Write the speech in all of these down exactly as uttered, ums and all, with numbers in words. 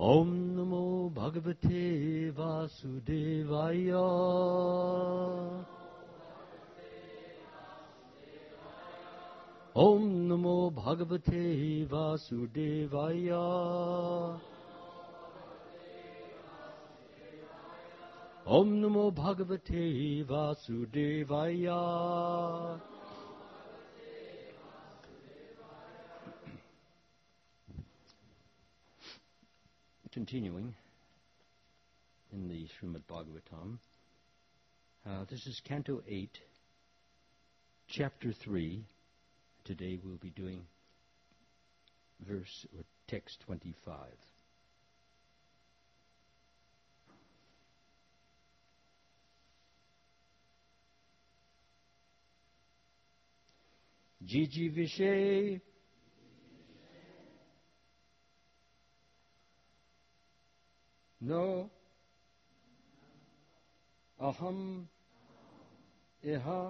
Om Namo Bhagavate Vasudevaya. Om Namo Bhagavate Vasudevaya. Om Namo Bhagavate Vasudevaya. Continuing in the Srimad Bhagavatam, uh, this is Canto eight, Chapter three. Today we'll be doing verse or text twenty-five. Jiji Vishay No Aham Iha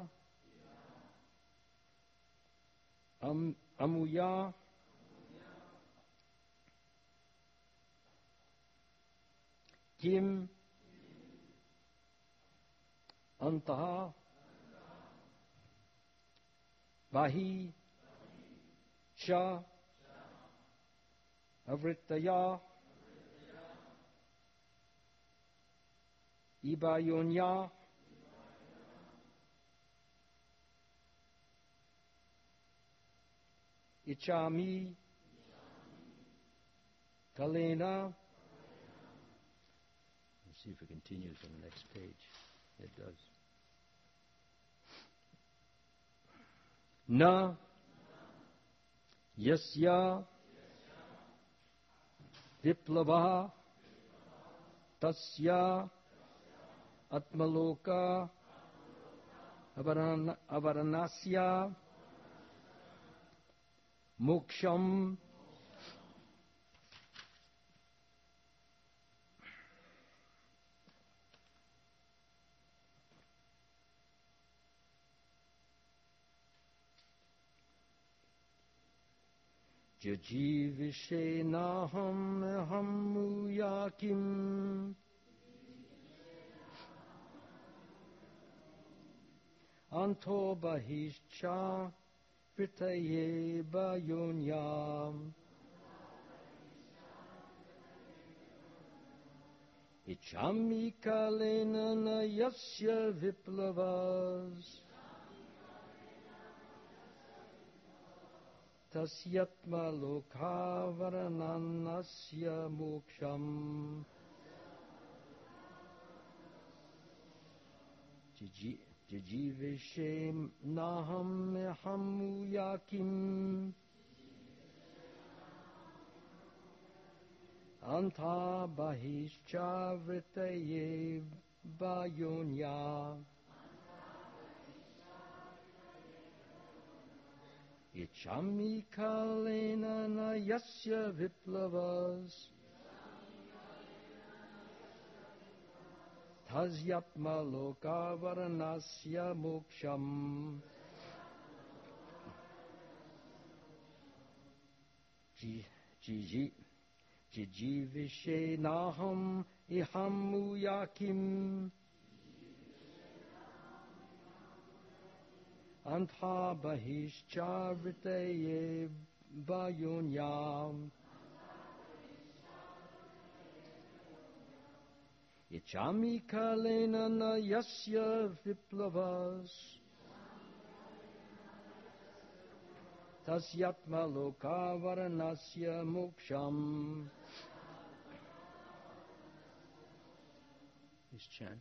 Am Amuya Kim Antaha Bahi Sha Avrittaya Ibayonya Ichami Kalena. Let's see if it continues on the next page. It does. Na Yasya Viplava Tasya Atmaloka Avaran, Avaranasya Moksham Jajivishenaham hamuyakim Anto Bahischa Vritaye Bayonyam Ichami Kalena Nayasya Viplavas Tasyatma Lokha Varananasya Moksham. Jijivishem Naham Hamuyakim Anta Bahischa Vritaye Bayonya Ichami Kalena Nayasya Viplavas Tasyatma Loka Varanasya Moksham. Jijivishenaham Ihamuyakim Anta Bahischa Vritaye Bayonyam Ichami Kalena Nayasya Viplavas Tasyatma Loka Varanasya Moksham. Please chant.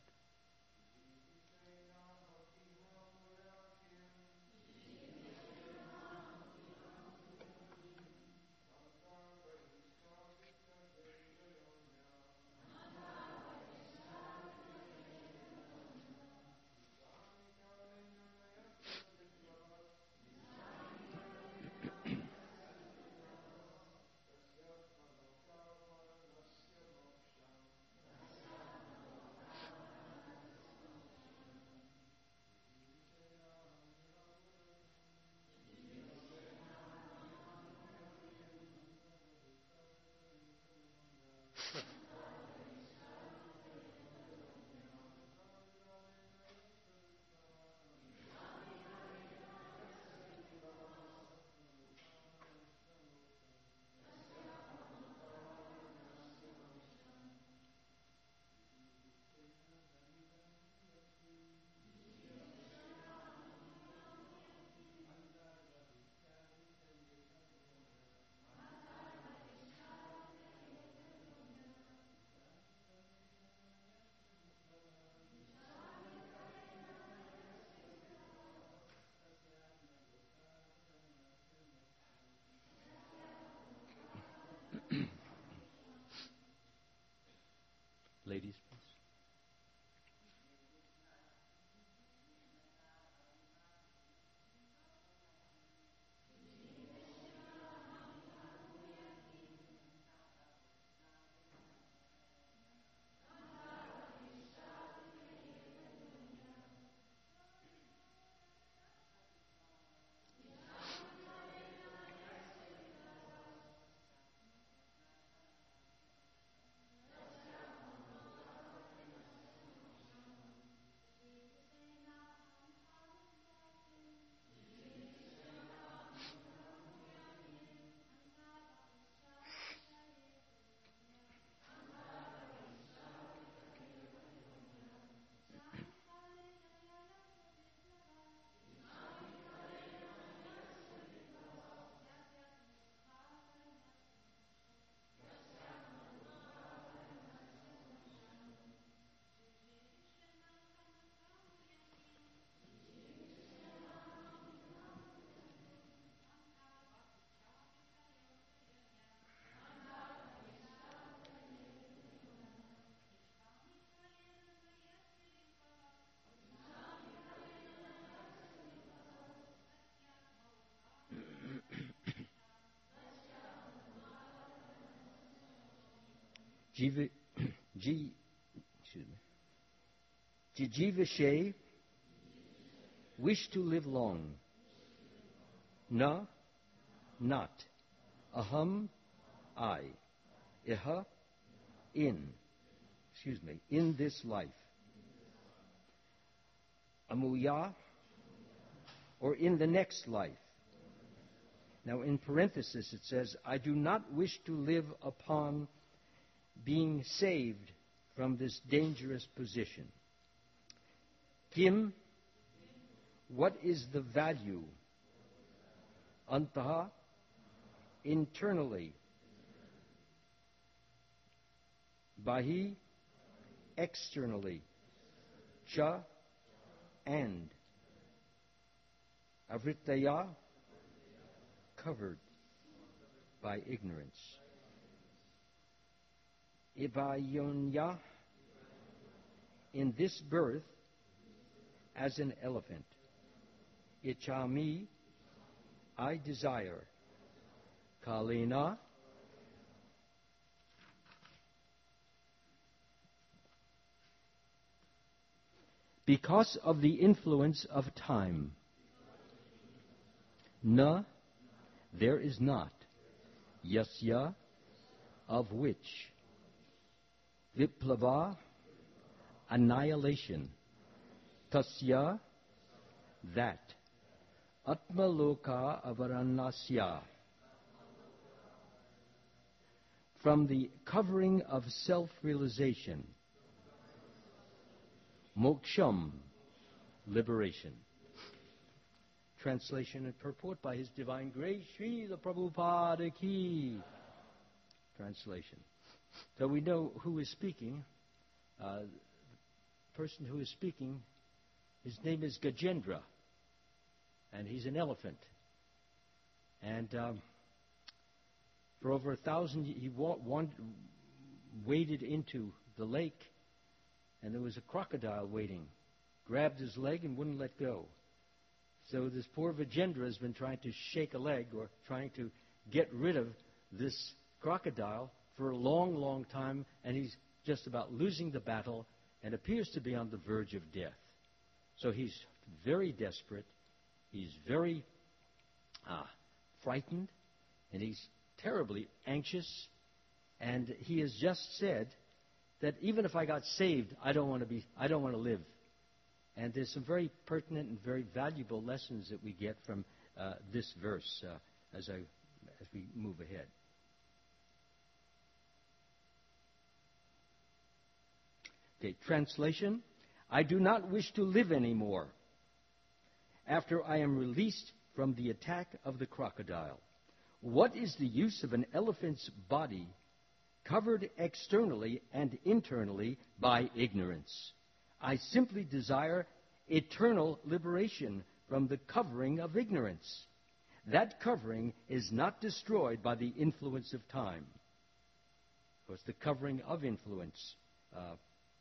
Jiva, Ji, excuse me. Jijivishe, wish to live long. Na, not. Aham, I. Iha, in. Excuse me, in this life. Amuya, or in the next life. Now in parenthesis it says, I do not wish to live upon being saved from this dangerous position. Kim, what is the value? Antaha, internally. Bahi, externally. Cha, and. Avrittaya, covered by ignorance. Ibayonya, in this birth, as an elephant. Ichami, I desire. Kalina, because of the influence of time. Na, there is not. Yasya, of which. Viplava, annihilation. Tasya, that. Atmaloka avaranasya, from the covering of self-realization. Moksham, liberation. Translation and purport by His Divine Grace, Srila Prabhupada Ki. Translation. So we know who is speaking. Uh, the person who is speaking, his name is Gajendra. And he's an elephant. And um, for over a thousand, he wa- wan- waded into the lake, and there was a crocodile waiting. Grabbed his leg and wouldn't let go. So this poor Vajendra has been trying to shake a leg or trying to get rid of this crocodile for a long, long time, and he's just about losing the battle and appears to be on the verge of death. So he's very desperate. He's very uh, frightened, and he's terribly anxious. And he has just said that even if I got saved, I don't want to be. I don't want to live. And there's some very pertinent and very valuable lessons that we get from uh, this verse uh, as I as we move ahead. Okay, translation: I do not wish to live anymore after I am released from the attack of the crocodile. What is the use of an elephant's body covered externally and internally by ignorance? I simply desire eternal liberation from the covering of ignorance. That covering is not destroyed by the influence of time. Of course, the covering of influence, uh,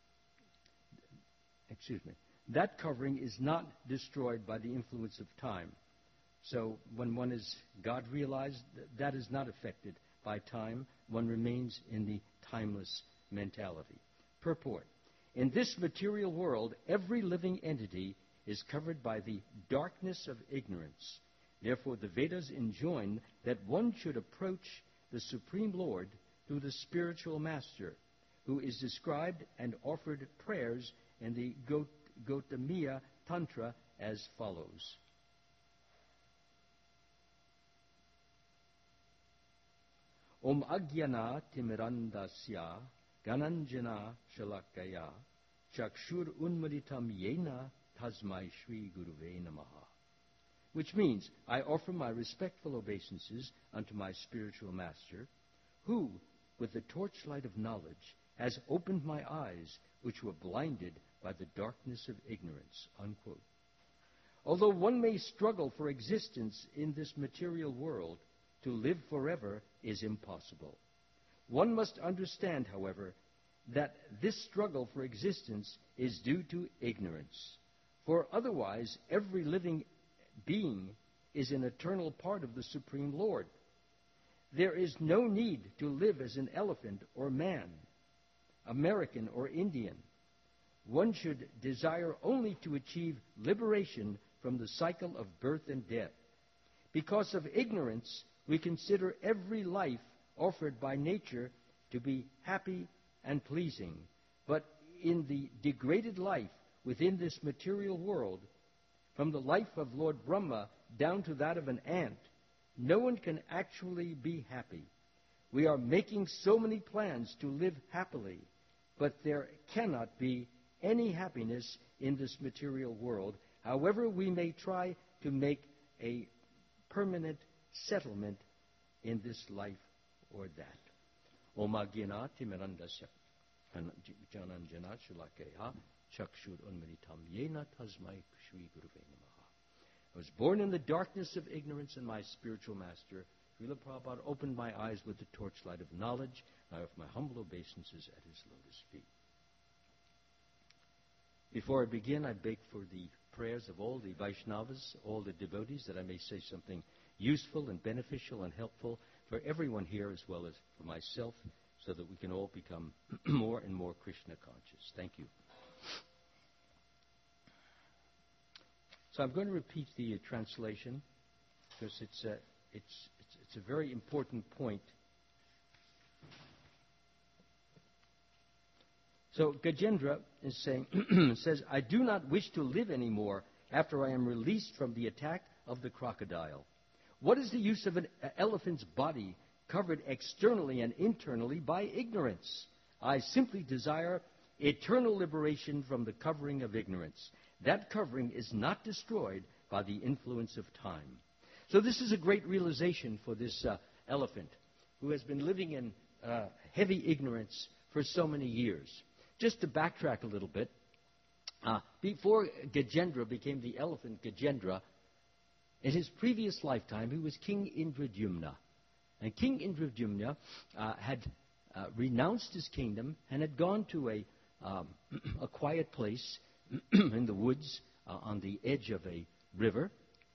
excuse me, that covering is not destroyed by the influence of time. So when one is God realized, that is not affected by time. One remains in the timeless mentality. Purport: in this material world, every living entity is covered by the darkness of ignorance. Therefore, the Vedas enjoin that one should approach the Supreme Lord through the spiritual master, who is described and offered prayers in the Gaut- Gautamiya Tantra as follows. Om Agyana Timirandasya Gananjana Shalakaya Chakshur Unmaditam Yena Tasmai Shri Guruve Namaha. Which means, I offer my respectful obeisances unto my spiritual master, who, with the torchlight of knowledge, has opened my eyes, which were blinded by the darkness of ignorance. Unquote. Although one may struggle for existence in this material world, to live forever is impossible. One must understand, however, that this struggle for existence is due to ignorance. For otherwise, every living being is an eternal part of the Supreme Lord. There is no need to live as an elephant or man, American, or Indian. One should desire only to achieve liberation from the cycle of birth and death. Because of ignorance, we consider every life offered by nature to be happy and pleasing. But in the degraded life within this material world, from the life of Lord Brahma down to that of an ant, no one can actually be happy. We are making so many plans to live happily, but there cannot be any happiness in this material world, however we may try to make a permanent settlement in this life or that. Oma Gina Timirandasya Jananjana Shulakeha Chakshur Unmanitam Yena Tasmai Shri Guruve Namaha. I was born in the darkness of ignorance, and my spiritual master, Srila Prabhupada, opened my eyes with the torchlight of knowledge. I offer my humble obeisances at his lotus feet. Before I begin, I beg for the prayers of all the Vaishnavas, all the devotees, that I may say something useful and beneficial and helpful for everyone here as well as for myself, so that we can all become more and more Krishna conscious. Thank you. So I'm going to repeat the uh, translation because it's, uh, it's, it's, it's a very important point. So Gajendra is saying, says, I do not wish to live anymore after I am released from the attack of the crocodile. What is the use of an elephant's body covered externally and internally by ignorance? I simply desire eternal liberation from the covering of ignorance. That covering is not destroyed by the influence of time. So this is a great realization for this uh, elephant who has been living in uh, heavy ignorance for so many years. Just to backtrack a little bit, uh, before Gajendra became the elephant Gajendra, in his previous lifetime, he was King Indradyumna. And King Indradyumna uh, had uh, renounced his kingdom and had gone to a, um, a quiet place in the woods uh, on the edge of a river.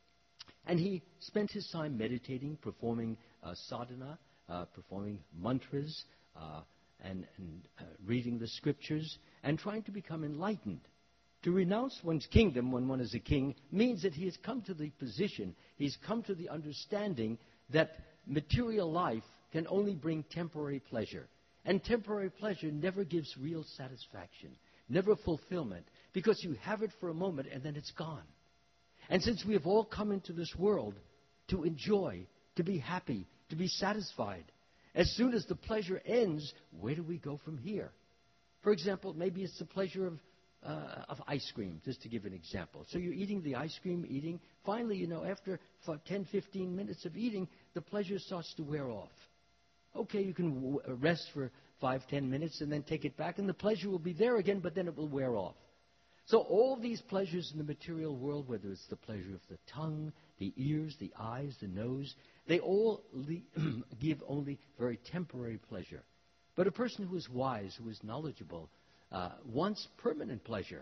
And he spent his time meditating, performing uh, sadhana, uh, performing mantras, uh, and, and uh, reading the scriptures, and trying to become enlightened. To renounce one's kingdom when one is a king means that he has come to the position, he's come to the understanding that material life can only bring temporary pleasure. And temporary pleasure never gives real satisfaction, never fulfillment, because you have it for a moment and then it's gone. And since we have all come into this world to enjoy, to be happy, to be satisfied, as soon as the pleasure ends, where do we go from here? For example, maybe it's the pleasure of, uh, of ice cream, just to give an example. So you're eating the ice cream, eating. Finally, you know, after ten, fifteen minutes of eating, the pleasure starts to wear off. Okay, you can w- rest for five, ten minutes and then take it back, and the pleasure will be there again, but then it will wear off. So all these pleasures in the material world, whether it's the pleasure of the tongue, the ears, the eyes, the nose, they all le- give only very temporary pleasure. But a person who is wise, who is knowledgeable, uh, wants permanent pleasure.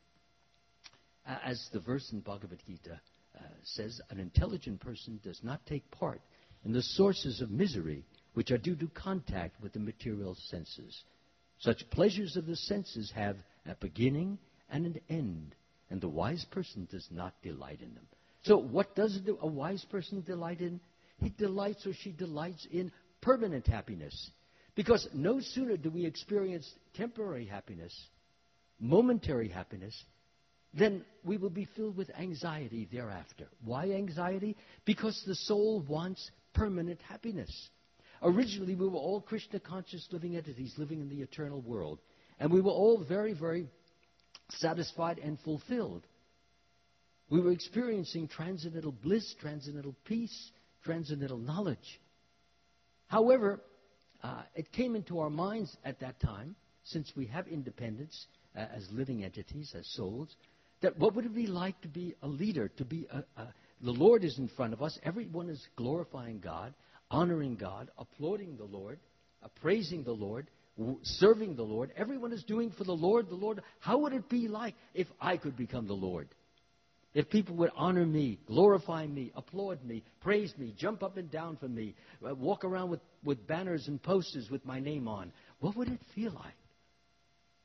Uh, as the verse in Bhagavad Gita uh, says, an intelligent person does not take part in the sources of misery which are due to contact with the material senses. Such pleasures of the senses have a beginning and an end, and the wise person does not delight in them. So what does a wise person delight in? He delights or she delights in permanent happiness. Because no sooner do we experience temporary happiness, momentary happiness, then we will be filled with anxiety thereafter. Why anxiety? Because the soul wants permanent happiness. Originally, we were all Krishna-conscious living entities living in the eternal world. And we were all very, very satisfied and fulfilled. We were experiencing transcendental bliss, transcendental peace, transcendental knowledge. However, uh, it came into our minds at that time, since we have independence uh, as living entities, as souls, that what would it be like to be a leader, to be a, a, the Lord is in front of us, everyone is glorifying God, honoring God, applauding the Lord, uh, praising the Lord, w- serving the Lord. Everyone is doing for the Lord, the Lord. How would it be like if I could become the Lord? If people would honor me, glorify me, applaud me, praise me, jump up and down for me, uh, walk around with, with banners and posters with my name on, what would it feel like?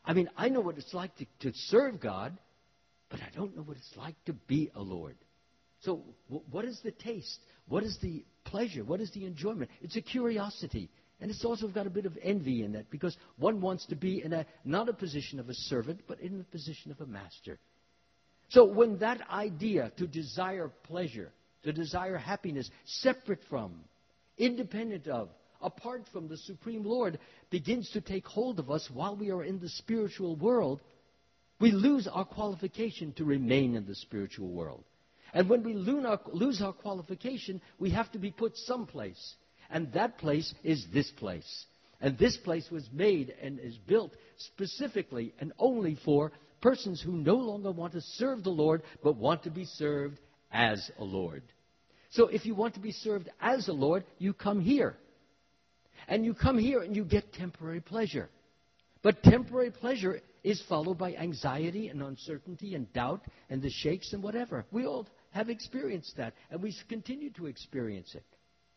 I mean, I know what it's like to, to serve God, but I don't know what it's like to be a Lord. So w- what is the taste? What is the pleasure? What is the enjoyment? It's a curiosity. And it's also got a bit of envy in that, because one wants to be in a not a position of a servant, but in the position of a master. So when that idea to desire pleasure, to desire happiness, separate from, independent of, apart from the Supreme Lord, begins to take hold of us while we are in the spiritual world, we lose our qualification to remain in the spiritual world. And when we lose our, lose our qualification, we have to be put someplace. And that place is this place. And this place was made and is built specifically and only for persons who no longer want to serve the Lord, but want to be served as a Lord. So if you want to be served as a Lord, you come here. And you come here and you get temporary pleasure. But temporary pleasure is followed by anxiety and uncertainty and doubt and the shakes and whatever. We all have experienced that, and we continue to experience it.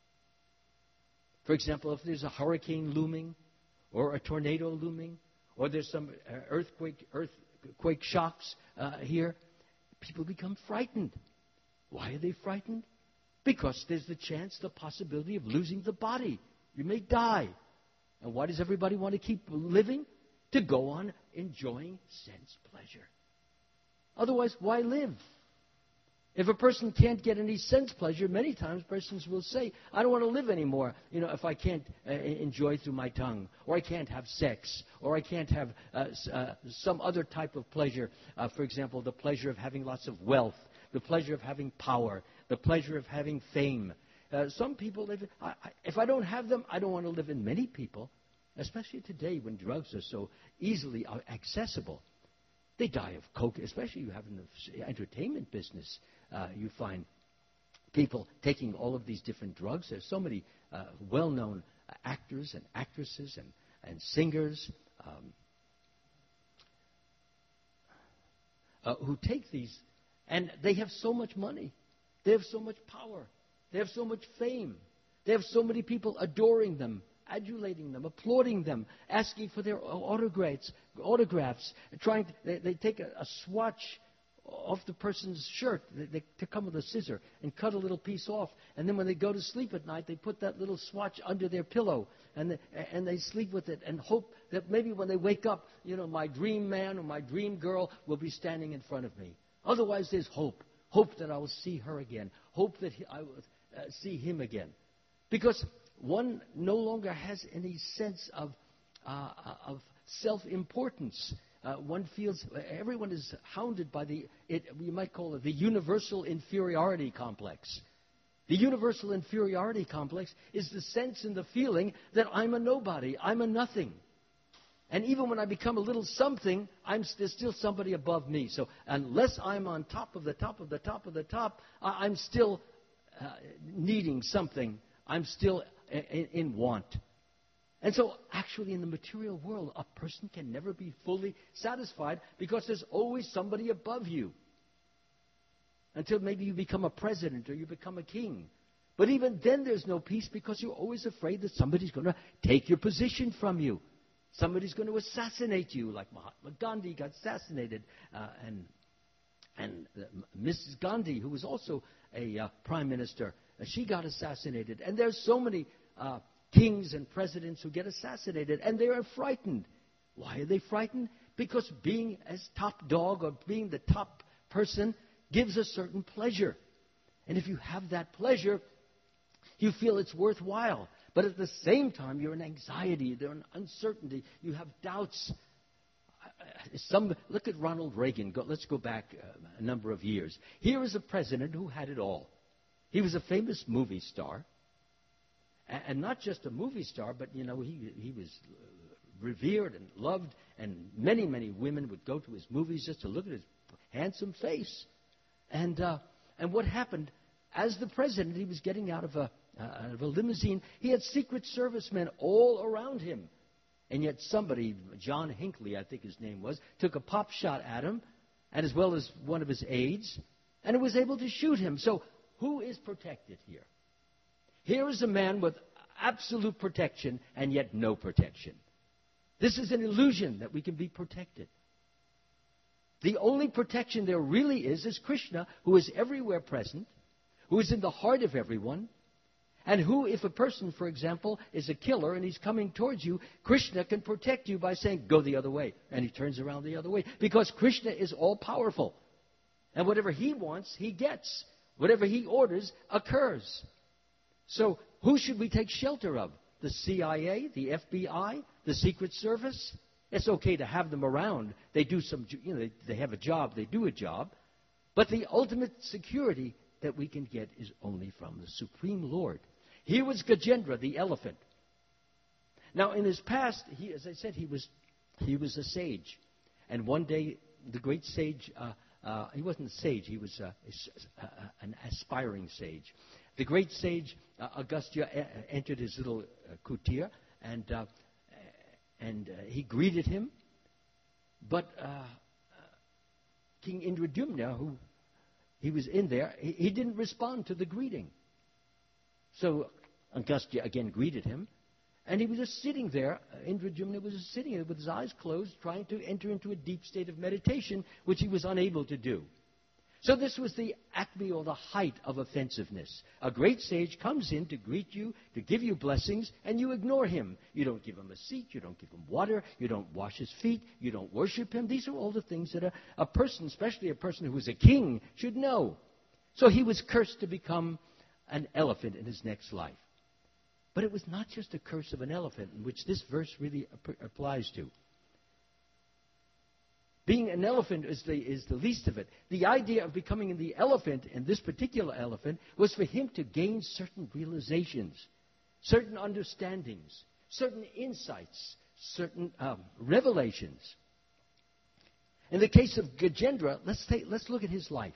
For example, if there's a hurricane looming, or a tornado looming, or there's some uh, earthquake earthquake shocks uh, here, people become frightened. Why are they frightened? Because there's the chance, the possibility of losing the body. You may die. And why does everybody want to keep living? To go on enjoying sense pleasure. Otherwise, why live? If a person can't get any sense pleasure, many times persons will say, I don't want to live anymore, you know, if I can't uh, enjoy through my tongue, or I can't have sex, or I can't have uh, uh, some other type of pleasure. Uh, for example, the pleasure of having lots of wealth, the pleasure of having power, the pleasure of having fame. Uh, some people live, I, I, if I don't have them, I don't want to live in. Many people, especially today when drugs are so easily accessible, they die of coke, especially you have in the entertainment business. Uh, you find people taking all of these different drugs. There's so many uh, well-known uh, actors and actresses and, and singers um, uh, who take these, and they have so much money. They have so much power. They have so much fame. They have so many people adoring them, adulating them, applauding them, asking for their autographs, autographs trying to, they, they take a, a swatch off the person's shirt. They, they, they come with a scissor and cut a little piece off. And then when they go to sleep at night, they put that little swatch under their pillow. And they, and they sleep with it and hope that maybe when they wake up, you know, my dream man or my dream girl will be standing in front of me. Otherwise, there's hope. Hope that I will see her again. Hope that he, I will uh, see him again. Because one no longer has any sense of, uh, of self-importance. Uh, one feels everyone is hounded by the, it, we might call it the universal inferiority complex. The universal inferiority complex is the sense and the feeling that I'm a nobody, I'm a nothing. And even when I become a little something, I'm, there's still somebody above me. So unless I'm on top of the top of the top of the top, uh, I'm still uh, needing something. I'm still in, in want. And so, actually, in the material world, a person can never be fully satisfied because there's always somebody above you. Until maybe you become a president or you become a king. But even then, there's no peace because you're always afraid that somebody's going to take your position from you. Somebody's going to assassinate you, like Mahatma Gandhi got assassinated, uh, and and uh, Missus Gandhi, who was also a uh, prime minister, uh, she got assassinated. And there's so many Uh, kings and presidents who get assassinated, and they are frightened. Why are they frightened? Because being as top dog or being the top person gives a certain pleasure. And if you have that pleasure, you feel it's worthwhile. But at the same time, you're in anxiety, you're in uncertainty, you have doubts. Some, look at Ronald Reagan. Go, let's go back uh, a number of years. Here is a president who had it all. He was a famous movie star. And not just a movie star, but, you know, he he was revered and loved, and many, many women would go to his movies just to look at his handsome face. And uh, and what happened, as the president, he was getting out of a, uh, out of a limousine. He had Secret Service men all around him. And yet somebody, John Hinckley, I think his name was, took a pop shot at him, and as well as one of his aides, and it was able to shoot him. So who is protected here? Here is a man with absolute protection and yet no protection. This is an illusion that we can be protected. The only protection there really is is Krishna, who is everywhere present, who is in the heart of everyone, and who, if a person, for example, is a killer and he's coming towards you, Krishna can protect you by saying, go the other way. And he turns around the other way. Because Krishna is all-powerful. And whatever he wants, he gets. Whatever he orders occurs. So who should we take shelter of? The C I A, the F B I, the Secret Service? It's okay to have them around. They do some, you know, they, they have a job, they do a job. But the ultimate security that we can get is only from the Supreme Lord. Here was Gajendra, the elephant. Now, in his past, he, as I said, he was he was a sage. And one day, the great sage, uh, uh, he wasn't a sage, he was uh, a, a, an aspiring sage. The great sage, uh, Agastya, uh, entered his little uh, kutir, and, uh, and uh, he greeted him. But uh, uh, King Indradyumna, who he was in there, he, he didn't respond to the greeting. So Agastya again greeted him, and he was just sitting there. Indradyumna was just sitting there with his eyes closed, trying to enter into a deep state of meditation, which he was unable to do. So this was the acme or the height of offensiveness. A great sage comes in to greet you, to give you blessings, and you ignore him. You don't give him a seat, you don't give him water, you don't wash his feet, you don't worship him. These are all the things that a, a person, especially a person who is a king, should know. So he was cursed to become an elephant in his next life. But it was not just a curse of an elephant, in which this verse really ap- applies to. Being an elephant is the, is the least of it. The idea of becoming the elephant, and this particular elephant, was for him to gain certain realizations, certain understandings, certain insights, certain um, revelations. In the case of Gajendra, let's, take, let's look at his life.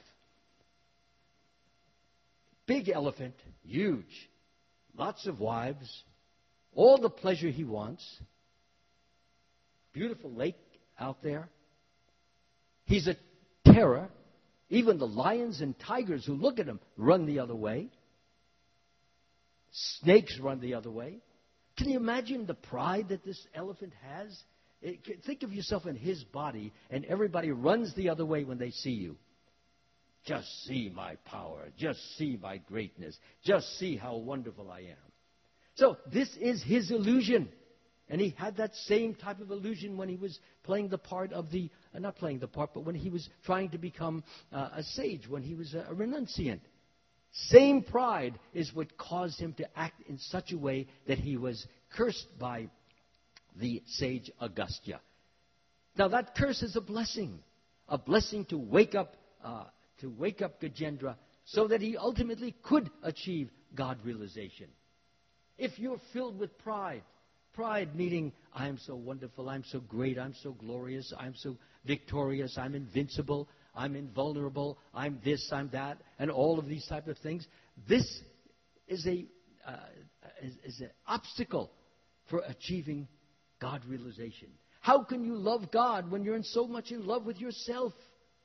Big elephant, huge, lots of wives, all the pleasure he wants, beautiful lake out there. He's a terror. Even the lions and tigers who look at him run the other way. Snakes run the other way. Can you imagine the pride that this elephant has? It, think of yourself in his body, and everybody runs the other way when they see you. Just see my power. Just see my greatness. Just see how wonderful I am. So this is his illusion. And he had that same type of illusion when he was playing the part of the, uh, not playing the part, but when he was trying to become uh, a sage, when he was a, a renunciant. Same pride is what caused him to act in such a way that he was cursed by the sage Agastya. Now that curse is a blessing. A blessing to wake up uh, to wake up Gajendra so that he ultimately could achieve God realization. If you're filled with pride, pride meaning I am so wonderful, I'm so great, I'm so glorious, I'm so victorious, I'm invincible, I'm invulnerable, I'm this, I'm that, and all of these type of things, this is a uh, is, is an obstacle for achieving God realization. How can you love God when you're in so much in love with yourself?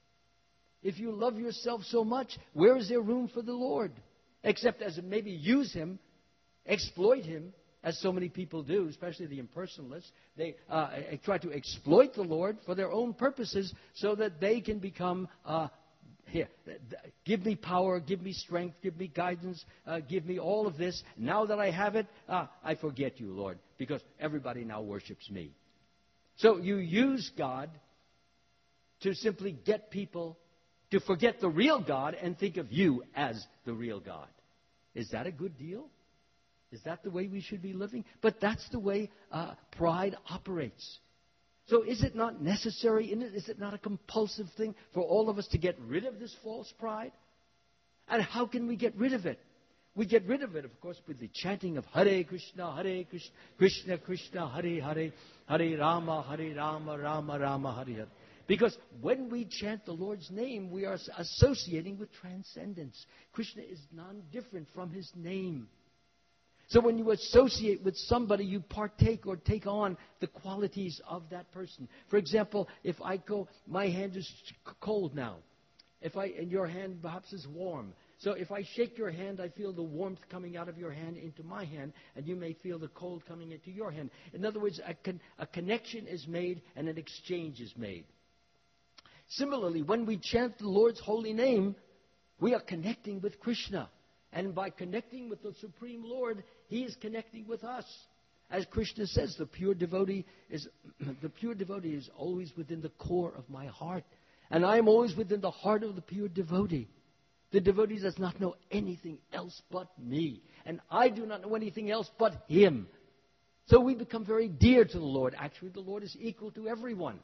If you love yourself so much, where is there room for the Lord? Except as maybe use Him, exploit Him, as so many people do, especially the impersonalists. They uh, try to exploit the Lord for their own purposes so that they can become, uh, here, give me power, give me strength, give me guidance, uh, give me all of this. Now that I have it, uh, I forget you, Lord, because everybody now worships me. So you use God to simply get people to forget the real God and think of you as the real God. Is that a good deal? Is that the way we should be living? But that's the way uh, pride operates. So is it not necessary, is it not a compulsive thing for all of us to get rid of this false pride? And how can we get rid of it? We get rid of it, of course, with the chanting of Hare Krishna, Hare Krishna, Krishna Krishna, Hare Hare, Hare Rama, Hare Rama, Rama Rama, Hare Hare. Because when we chant the Lord's name, we are associating with transcendence. Krishna is non-different from His name. So when you associate with somebody, you partake or take on the qualities of that person. For example, if I go, my hand is cold now. If I, and your hand perhaps is warm. So if I shake your hand, I feel the warmth coming out of your hand into my hand, and you may feel the cold coming into your hand. In other words, a, con- a connection is made and an exchange is made. Similarly, when we chant the Lord's holy name, we are connecting with Krishna. And by connecting with the Supreme Lord, He is connecting with us. As Krishna says, the pure devotee is the pure devotee is always within the core of my heart. And I am always within the heart of the pure devotee. The devotee does not know anything else but me. And I do not know anything else but him. So we become very dear to the Lord. Actually, the Lord is equal to everyone.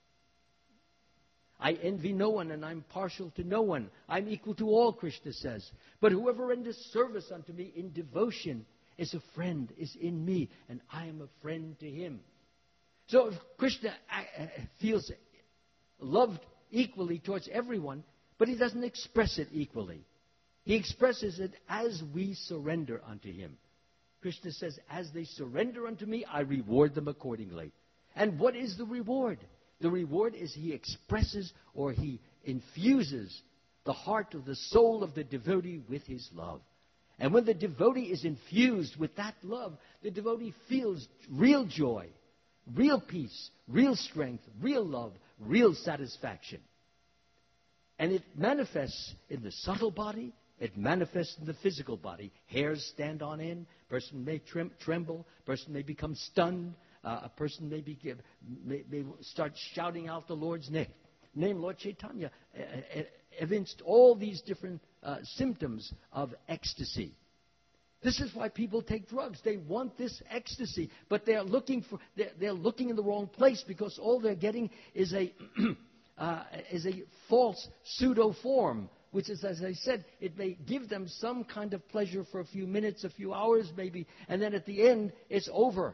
I envy no one, and I'm partial to no one. I'm equal to all, Krishna says. But whoever renders service unto me in devotion is a friend, is in me, and I am a friend to him. So if Krishna feels loved equally towards everyone, but he doesn't express it equally. He expresses it as we surrender unto him. Krishna says, as they surrender unto me, I reward them accordingly. And what is the reward? The reward is he expresses or he infuses the heart of the soul of the devotee with his love. And when the devotee is infused with that love, the devotee feels real joy, real peace, real strength, real love, real satisfaction. And it manifests in the subtle body. It manifests in the physical body. Hairs stand on end. Person may trem- tremble. Person may become stunned. Uh, a person may, be, may, may start shouting out the Lord's name. Name Lord Chaitanya uh, uh, evinced all these different uh, symptoms of ecstasy. This is why people take drugs. They want this ecstasy, but they're looking for they're, they're looking in the wrong place, because all they're getting is a uh, is a false pseudo form, which is, as I said, it may give them some kind of pleasure for a few minutes, a few hours maybe, and then at the end it's over.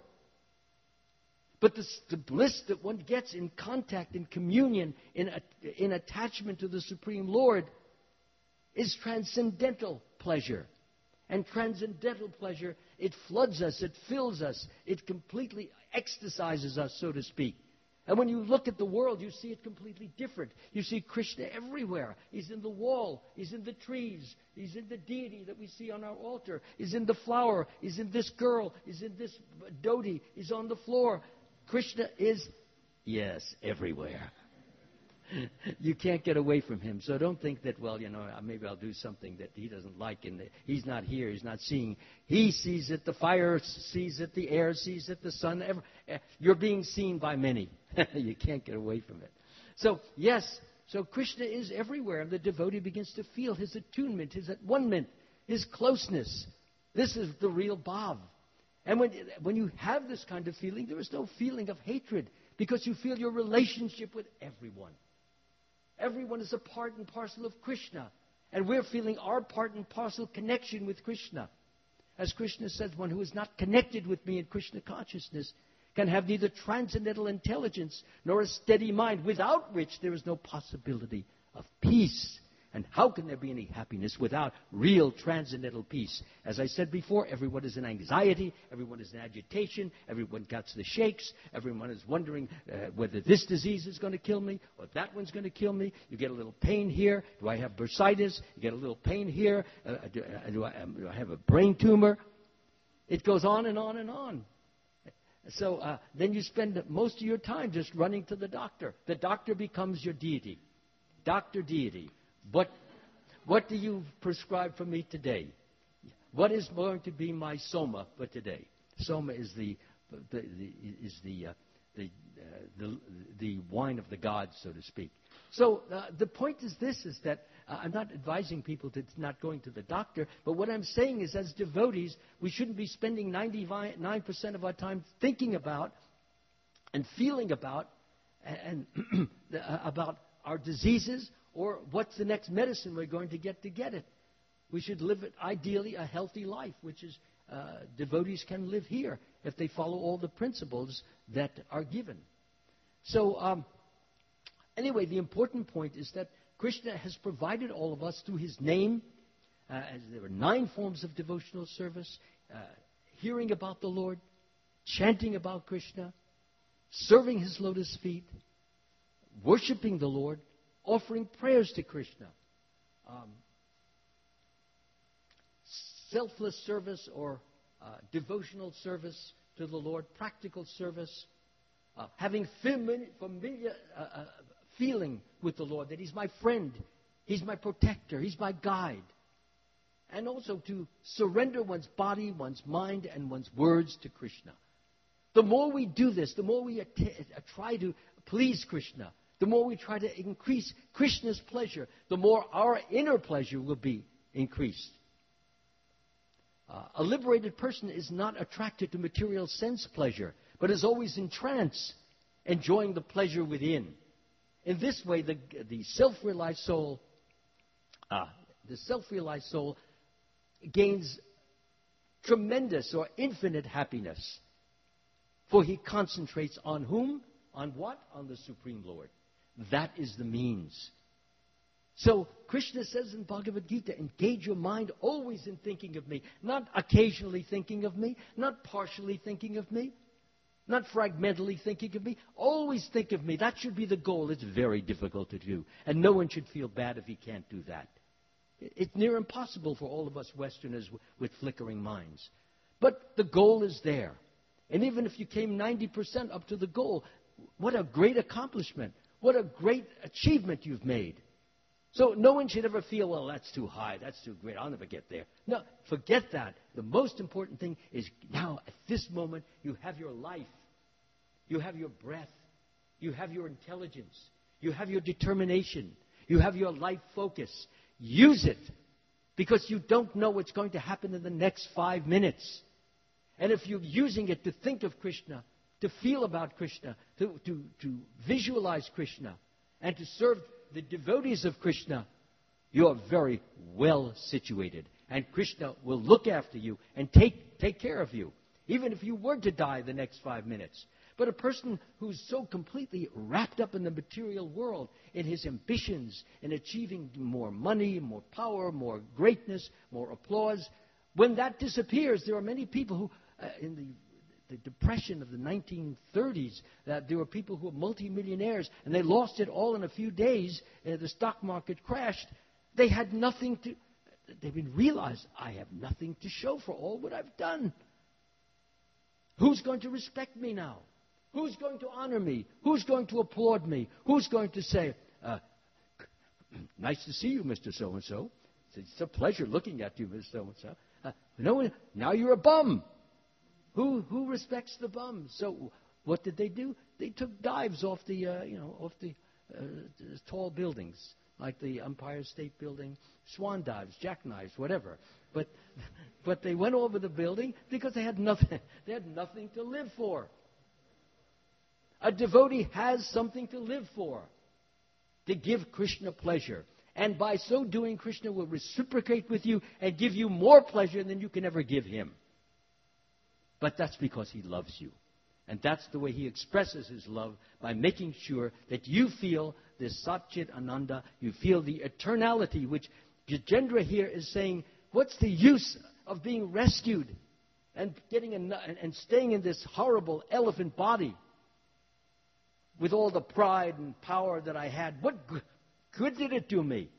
But the, the bliss that one gets in contact, in communion, in, in attachment to the Supreme Lord is transcendental pleasure. And transcendental pleasure, it floods us, it fills us, it completely ecstasizes us, so to speak. And when you look at the world, you see it completely different. You see Krishna everywhere. He's in the wall. He's in the trees. He's in the deity that we see on our altar. He's in the flower. He's in this girl. He's in this dhoti. He's on the floor. Krishna is, yes, everywhere. You can't get away from him. So don't think that, well, you know, maybe I'll do something that he doesn't like, and he's not here, he's not seeing. He sees it, the fire sees it, the air sees it, the sun. Ever, you're being seen by many. You can't get away from it. So, yes, so Krishna is everywhere, and the devotee begins to feel his attunement, his at-one-ment, his closeness. This is the real bhav. And when, when you have this kind of feeling, there is no feeling of hatred, because you feel your relationship with everyone. Everyone is a part and parcel of Krishna. And we're feeling our part and parcel connection with Krishna. As Krishna says, one who is not connected with me in Krishna consciousness can have neither transcendental intelligence nor a steady mind, without which there is no possibility of peace. And how can there be any happiness without real transcendental peace? As I said before, everyone is in anxiety, everyone is in agitation, everyone gets the shakes, everyone is wondering uh, whether this disease is going to kill me or that one's going to kill me. You get a little pain here. Do I have bursitis? You get a little pain here. Uh, do, uh, do, I, um, do I have a brain tumor? It goes on and on and on. So uh, then you spend most of your time just running to the doctor. The doctor becomes your deity. Doctor deity. What, what do you prescribe for me today? What is going to be my soma for today? Soma is the, the, the is the uh, the, uh, the the wine of the gods, so to speak. So uh, the point is this: is that uh, I'm not advising people to not going to the doctor, but what I'm saying is, as devotees, we shouldn't be spending ninety-nine percent of our time thinking about and feeling about and about our diseases, or what's the next medicine we're going to get to get it. We should live, it, ideally, a healthy life, which is uh, devotees can live here if they follow all the principles that are given. So, um, anyway, the important point is that Krishna has provided all of us through his name. Uh, as there are nine forms of devotional service, uh, hearing about the Lord, chanting about Krishna, serving his lotus feet, worshiping the Lord, offering prayers to Krishna. Um, selfless service or uh, devotional service to the Lord, practical service, uh, having familiar, familiar uh, uh, feeling with the Lord, that He's my friend, He's my protector, He's my guide. And also to surrender one's body, one's mind, and one's words to Krishna. The more we do this, the more we att- try to please Krishna, the more we try to increase Krishna's pleasure, the more our inner pleasure will be increased. Uh, a liberated person is not attracted to material sense pleasure, but is always in trance, enjoying the pleasure within. In this way, the, the self-realized soul, uh, the self-realized soul gains tremendous or infinite happiness. For he concentrates on whom? On what? On the Supreme Lord. That is the means. So Krishna says in Bhagavad Gita, engage your mind always in thinking of me. Not occasionally thinking of me. Not partially thinking of me. Not fragmentally thinking of me. Always think of me. That should be the goal. It's very difficult to do. And no one should feel bad if he can't do that. It's near impossible for all of us Westerners with flickering minds. But the goal is there. And even if you came ninety percent up to the goal, what a great accomplishment. What a great achievement you've made. So no one should ever feel, well, that's too high, that's too great, I'll never get there. No, forget that. The most important thing is now, at this moment, you have your life. You have your breath. You have your intelligence. You have your determination. You have your life focus. Use it, because you don't know what's going to happen in the next five minutes. And if you're using it to think of Krishna, to feel about Krishna, to, to, to visualize Krishna, and to serve the devotees of Krishna, you are very well situated. And Krishna will look after you and take, take care of you, even if you were to die the next five minutes. But a person who's so completely wrapped up in the material world, in his ambitions, in achieving more money, more power, more greatness, more applause, when that disappears, there are many people who, uh, in the the depression of the nineteen thirties, that there were people who were multimillionaires and they lost it all in a few days. Uh, the stock market crashed. They had nothing to, they didn't realize, I have nothing to show for all what I've done. Who's going to respect me now? Who's going to honor me? Who's going to applaud me? Who's going to say, uh, nice to see you, Mister So-and-so. It's a pleasure looking at you, Mister So-and-so. Uh, no one, now you're a bum. Who who respects the bum? So what did they do? They took dives off the uh, you know off the, uh, the tall buildings like the Empire State Building, swan dives, jackknives, whatever. But but they went over the building because they had nothing. They had nothing to live for. A devotee has something to live for, to give Krishna pleasure. And by so doing, Krishna will reciprocate with you and give you more pleasure than you can ever give him. But that's because he loves you. And that's the way he expresses his love, by making sure that you feel this Satchit Ananda, you feel the eternality, which Gajendra here is saying, what's the use of being rescued and getting a, and staying in this horrible elephant body with all the pride and power that I had? What good did it do me?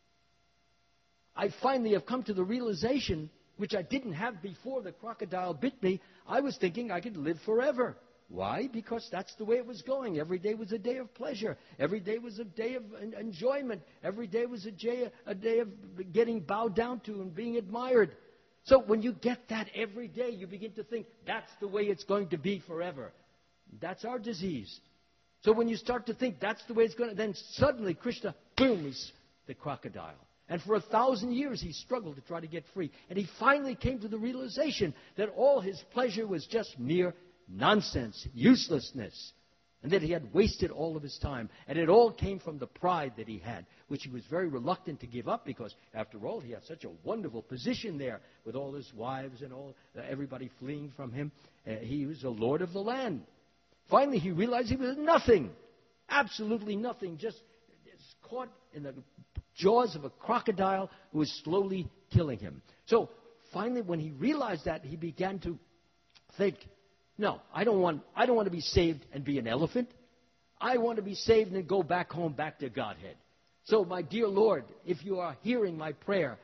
I finally have come to the realization, which I didn't have before the crocodile bit me. I was thinking I could live forever. Why? Because that's the way it was going. Every day was a day of pleasure. Every day was a day of enjoyment. Every day was a day, a day of getting bowed down to and being admired. So when you get that every day, you begin to think that's the way it's going to be forever. That's our disease. So when you start to think that's the way it's going to, then suddenly Krishna, boom, he's the crocodile. And for a thousand years, he struggled to try to get free. And he finally came to the realization that all his pleasure was just mere nonsense, uselessness, and that he had wasted all of his time. And it all came from the pride that he had, which he was very reluctant to give up, because, after all, he had such a wonderful position there with all his wives and all uh, everybody fleeing from him. Uh, he was a lord of the land. Finally, he realized he was nothing, absolutely nothing, just, just caught in the jaws of a crocodile who was slowly killing him. So finally, when he realized that, he began to think, no, I don't want I don't want to be saved and be an elephant. I want to be saved and go back home, back to Godhead. So, my dear Lord, if you are hearing my prayer,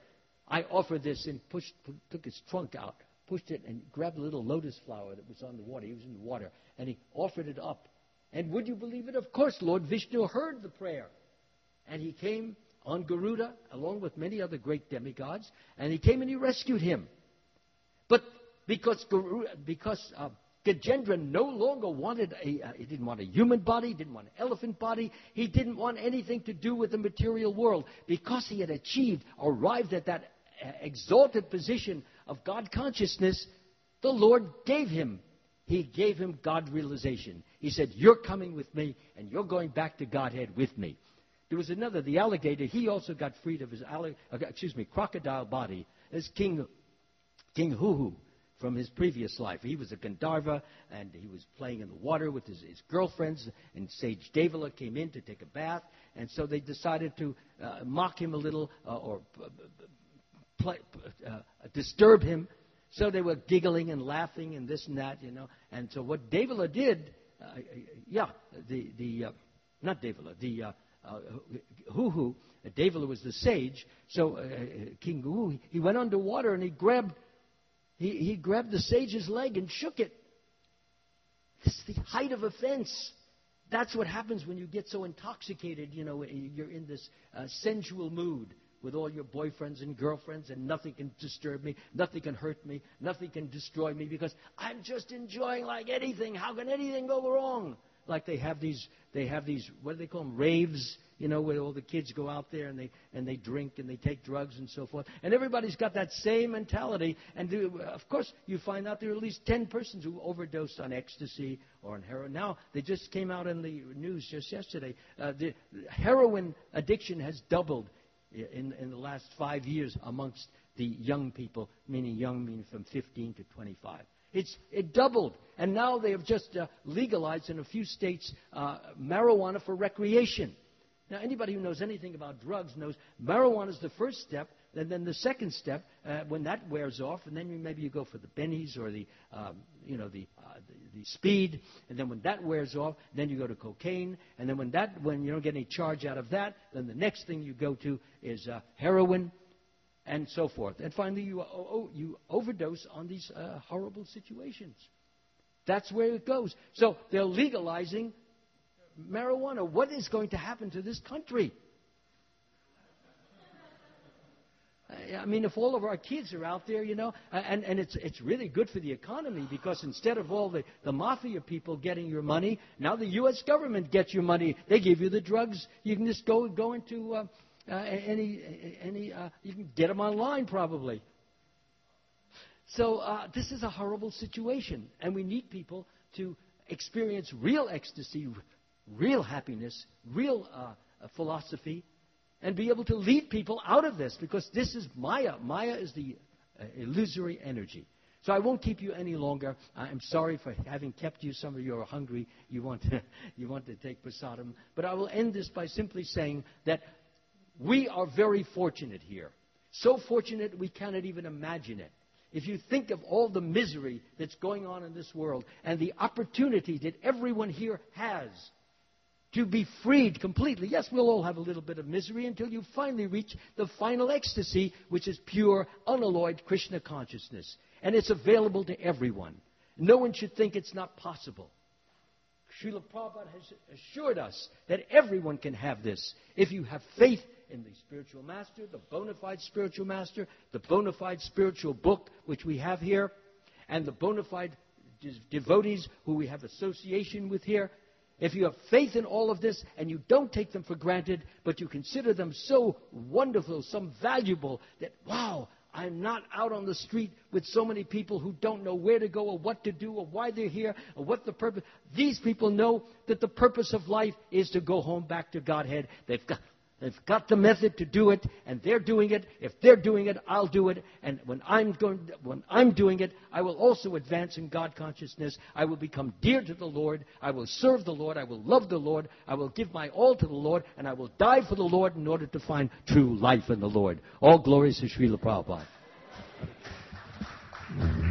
I offered this and pushed, took his trunk out, pushed it, and grabbed a little lotus flower that was on the water. He was in the water, and he offered it up. And would you believe it? Of course, Lord Vishnu heard the prayer. And he came on Garuda, along with many other great demigods, and he came and he rescued him. But because Garuda, because uh, Gajendra no longer wanted a, uh, he didn't want a human body, he didn't want an elephant body, he didn't want anything to do with the material world. Because he had achieved, arrived at that uh, exalted position of God consciousness, the Lord gave him. He gave him God realization. He said, you're coming with me, and you're going back to Godhead with me. There was another, the alligator, he also got freed of his, allig- uh, excuse me, crocodile body as King, King Huhu from his previous life. He was a Gandharva, and he was playing in the water with his, his girlfriends, and Sage Devala came in to take a bath, and so they decided to uh, mock him a little, uh, or uh, play, uh, disturb him. So they were giggling and laughing and this and that, you know. And so what Devala did, uh, yeah, the, the uh, not Devala, the uh, uh, Huhu, uh, Devala was the sage. So uh, King Huhu, he went underwater and he grabbed, he, he grabbed the sage's leg and shook it. This is the height of offense. That's what happens when you get so intoxicated, you know, you're in this uh, sensual mood with all your boyfriends and girlfriends, and nothing can disturb me, nothing can hurt me, nothing can destroy me, because I'm just enjoying like anything. How can anything go wrong? Like they have these, they have these, what do they call them, raves, you know, where all the kids go out there and they and they drink and they take drugs and so forth. And everybody's got that same mentality. And do, of course, you find out there are at least ten persons who overdosed on ecstasy or on heroin. Now, they just came out in the news just yesterday. Uh, the heroin addiction has doubled In, in the last five years amongst the young people, meaning young meaning from fifteen to twenty-five. It's, it doubled. And now they have just uh, legalized in a few states uh, marijuana for recreation. Now, anybody who knows anything about drugs knows marijuana is the first step, and then the second step, uh, when that wears off, and then you, maybe you go for the bennies or the, um, you know, the, uh, the, the speed, and then when that wears off, then you go to cocaine, and then when that, when you don't get any charge out of that, then the next thing you go to is uh, heroin, and so forth. And finally, you, oh, you overdose on these uh, horrible situations. That's where it goes. So they're legalizing marijuana. What is going to happen to this country? I mean, if all of our kids are out there, you know, and, and it's it's really good for the economy, because instead of all the, the mafia people getting your money, now the U S government gets your money. They give you the drugs. You can just go go into uh, uh, any, any uh, you can get them online probably. So uh, this is a horrible situation, and we need people to experience real ecstasy, real happiness, real uh, philosophy, and be able to lead people out of this, because this is Maya. Maya is the uh, illusory energy. So I won't keep you any longer. I'm sorry for having kept you. Some of you are hungry. You want to, you want to take prasadam. But I will end this by simply saying that we are very fortunate here. So fortunate we cannot even imagine it. If you think of all the misery that's going on in this world and the opportunity that everyone here has to be freed completely. Yes, we'll all have a little bit of misery until you finally reach the final ecstasy, which is pure, unalloyed Krishna consciousness. And it's available to everyone. No one should think it's not possible. Srila Prabhupada has assured us that everyone can have this if you have faith in the spiritual master, the bona fide spiritual master, the bona fide spiritual book, which we have here, and the bona fide devotees who we have association with here. If you have faith in all of this and you don't take them for granted, but you consider them so wonderful, so valuable, that, wow, I'm not out on the street with so many people who don't know where to go or what to do or why they're here or what the purpose. These people know that the purpose of life is to go home back to Godhead. They've got They've got the method to do it, and they're doing it. If they're doing it, I'll do it. And when I'm going, when I'm doing it, I will also advance in God consciousness. I will become dear to the Lord. I will serve the Lord. I will love the Lord. I will give my all to the Lord, and I will die for the Lord in order to find true life in the Lord. All glories to Srila Prabhupada.